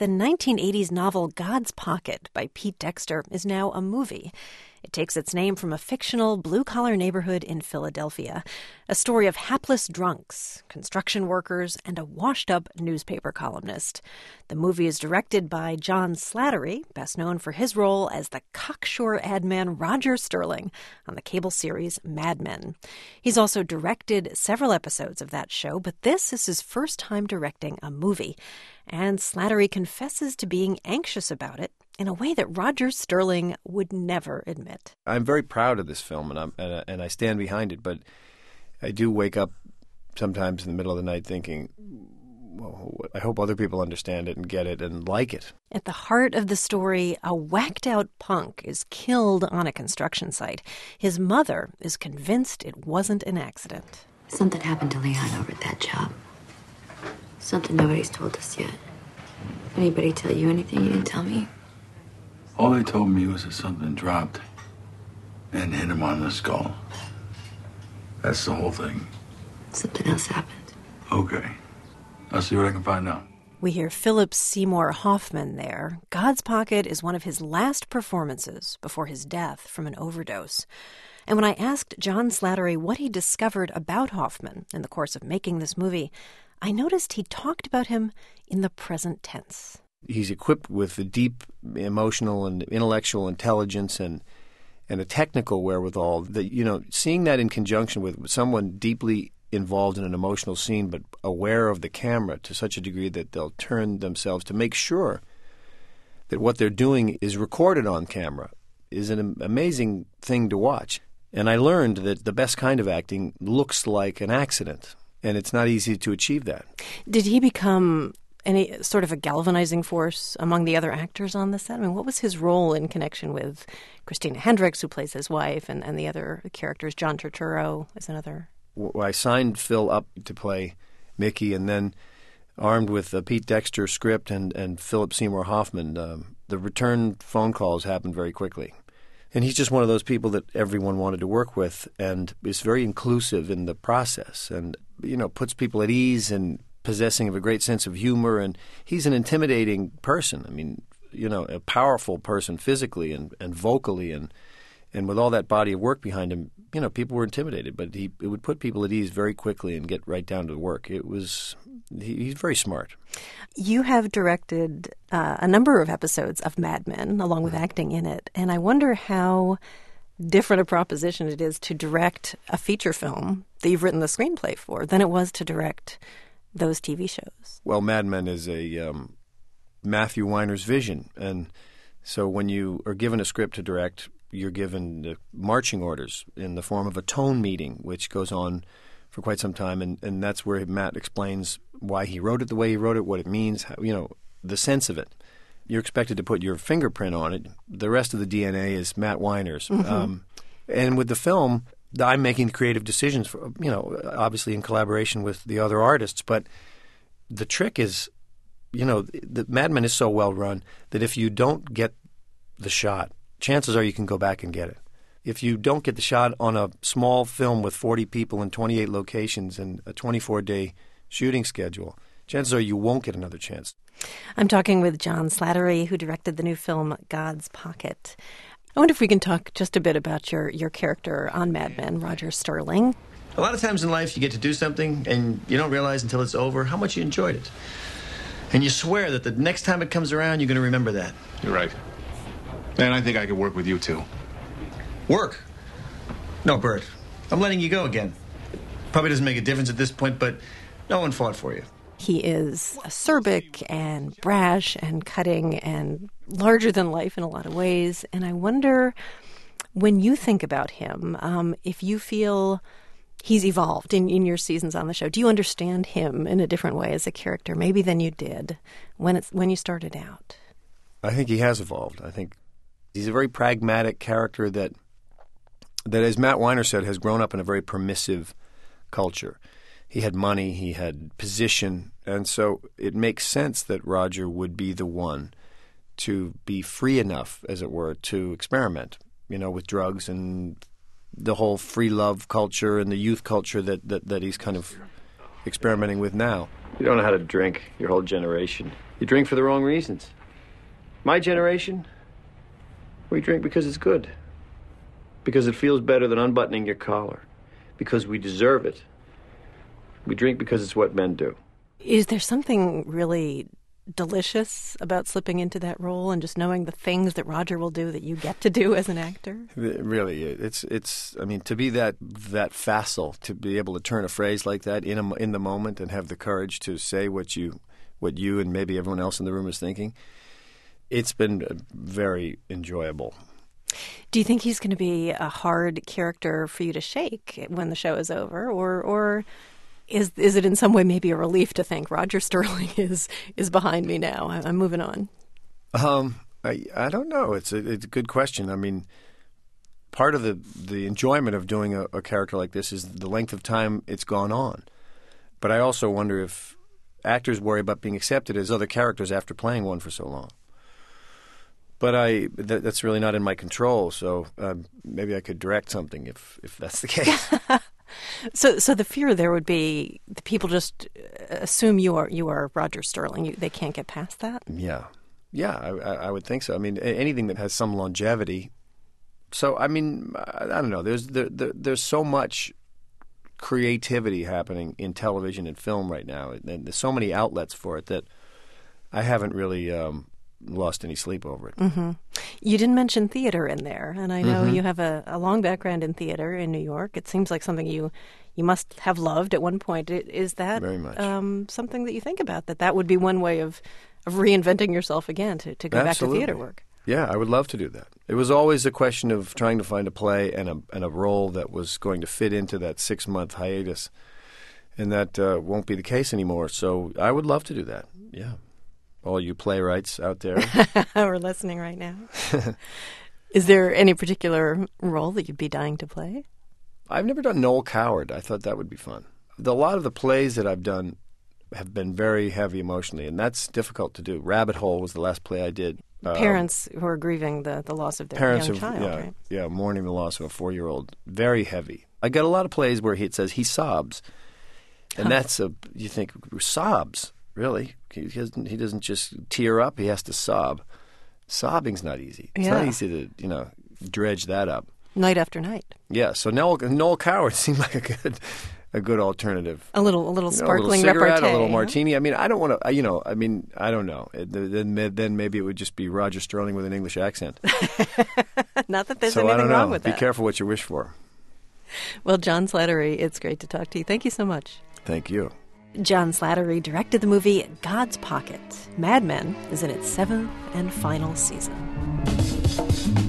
The 1980s novel God's Pocket by Pete Dexter is now a movie. It takes its name from a fictional blue-collar neighborhood in Philadelphia, a story of hapless drunks, construction workers, and a washed-up newspaper columnist. The movie is directed by John Slattery, best known for his role as the cocksure ad man Roger Sterling on the cable series Mad Men. He's also directed several episodes of that show, but this is his first time directing a movie. And Slattery confesses to being anxious about it in a way that Roger Sterling would never admit. I'm very proud of this film, and I stand behind it, but I do wake up sometimes in the middle of the night thinking, well, I hope other people understand it and get it and like it. At the heart of the story, a whacked-out punk is killed on a construction site. His mother is convinced it wasn't an accident. Something happened to Leon over at that job. Something nobody's told us yet. Anybody tell you anything you didn't tell me? All they told me was that something dropped and hit him on the skull. That's the whole thing. Something else happened. Okay. I'll see what I can find out. We hear Philip Seymour Hoffman there. God's Pocket is one of his last performances before his death from an overdose. And when I asked John Slattery what he discovered about Hoffman in the course of making this movie, I noticed he talked about him in the present tense. He's equipped with the deep emotional and intellectual intelligence and a technical wherewithal that, seeing that in conjunction with someone deeply involved in an emotional scene but aware of the camera to such a degree that they'll turn themselves to make sure that what they're doing is recorded on camera is an amazing thing to watch. And I learned that the best kind of acting looks like an accident, and it's not easy to achieve that. Did he become any sort of a galvanizing force among the other actors on the set? I mean, what was his role in connection with Christina Hendricks, who plays his wife, and the other characters? John Turturro is another. Well, I signed Phil up to play Mickey, and then armed with a Pete Dexter script and Philip Seymour Hoffman, the return phone calls happened very quickly. And he's just one of those people that everyone wanted to work with and is very inclusive in the process and, puts people at ease and possessing of a great sense of humor. And he's an intimidating person. I mean, a powerful person physically and vocally and with all that body of work behind him, people were intimidated. But it would put people at ease very quickly and get right down to the work. He's very smart. You have directed a number of episodes of Mad Men, along with acting in it. And I wonder how different a proposition it is to direct a feature film that you've written the screenplay for than it was to direct those TV shows. Well, Mad Men is a Matthew Weiner's vision. And so when you are given a script to direct, you're given the marching orders in the form of a tone meeting, which goes on for quite some time. And that's where Matt explains why he wrote it the way he wrote it, what it means, the sense of it. You're expected to put your fingerprint on it. The rest of the DNA is Matt Weiner's. Mm-hmm. And with the film, I'm making creative decisions, for, obviously in collaboration with the other artists. But the trick is, the Mad Men is so well run that if you don't get the shot, chances are you can go back and get it. If you don't get the shot on a small film with 40 people in 28 locations and a 24-day shooting schedule, chances are you won't get another chance. I'm talking with John Slattery, who directed the new film God's Pocket. I wonder if we can talk just a bit about your character on Mad Men, Roger Sterling. A lot of times in life you get to do something and you don't realize until it's over how much you enjoyed it. And you swear that the next time it comes around, you're going to remember that. You're right. And I think I could work with you, too. Work? No, Bert. I'm letting you go again. Probably doesn't make a difference at this point, but no one fought for you. He is acerbic and brash and cutting and larger than life in a lot of ways. And I wonder, when you think about him, if you feel he's evolved in your seasons on the show, do you understand him in a different way as a character, maybe than you did when you started out? I think he has evolved. I think he's a very pragmatic character that, as Matt Weiner said, has grown up in a very permissive culture. He had money, he had position, and so it makes sense that Roger would be the one to be free enough, as it were, to experiment, with drugs and the whole free love culture and the youth culture that he's kind of experimenting with now. You don't know how to drink, your whole generation. You drink for the wrong reasons. My generation, we drink because it's good. Because it feels better than unbuttoning your collar. Because we deserve it. We drink because it's what men do. Is there something really delicious about slipping into that role and just knowing the things that Roger will do that you get to do as an actor? Really, it's. I mean, to be that facile, to be able to turn a phrase like that in the moment and have the courage to say what you and maybe everyone else in the room is thinking, it's been very enjoyable. Do you think he's going to be a hard character for you to shake when the show is over, or is it in some way maybe a relief to think Roger Sterling is behind me now? I'm moving on. I don't know. It's a good question. I mean, part of the enjoyment of doing a character like this is the length of time it's gone on. But I also wonder if actors worry about being accepted as other characters after playing one for so long. But that's really not in my control. So maybe I could direct something if that's the case. So the fear there would be the people just assume you are Roger Sterling. They can't get past that. Yeah, I would think so. I mean, anything that has some longevity. So I mean, I don't know. There's so much creativity happening in television and film right now, and there's so many outlets for it that I haven't really lost any sleep over it. Mm-hmm. You didn't mention theater in there, and I know you have a long background in theater in New York. It seems like something you must have loved at one point. Is that very much something that you think about, that would be one way of reinventing yourself again, to go Absolutely. back to theater work? Yeah, I would love to do that. It was always a question of trying to find a play and a role that was going to fit into that 6-month hiatus, and that won't be the case anymore. So I would love to do that, yeah. All you playwrights out there. We're listening right now. Is there any particular role that you'd be dying to play? I've never done Noel Coward. I thought that would be fun. A lot of the plays that I've done have been very heavy emotionally, and that's difficult to do. Rabbit Hole was the last play I did. Parents who are grieving the loss of their young child, right? Yeah, mourning the loss of a 4-year-old. Very heavy. I got a lot of plays where it says he sobs, and you think, sobs? Really? He doesn't just tear up. He has to sob. Sobbing's not easy. It's not easy to, dredge that up. Night after night. Yeah. So Noel Coward seemed like a good alternative. A little sparkling a little cigarette, repartee, a little martini. I mean, I don't want to. I don't know. Then maybe it would just be Roger Sterling with an English accent. Not that there's anything wrong with that. So I don't know. Be careful what you wish for. Well, John Slattery, it's great to talk to you. Thank you so much. Thank you. John Slattery directed the movie God's Pocket. Mad Men is in its 7th and final season.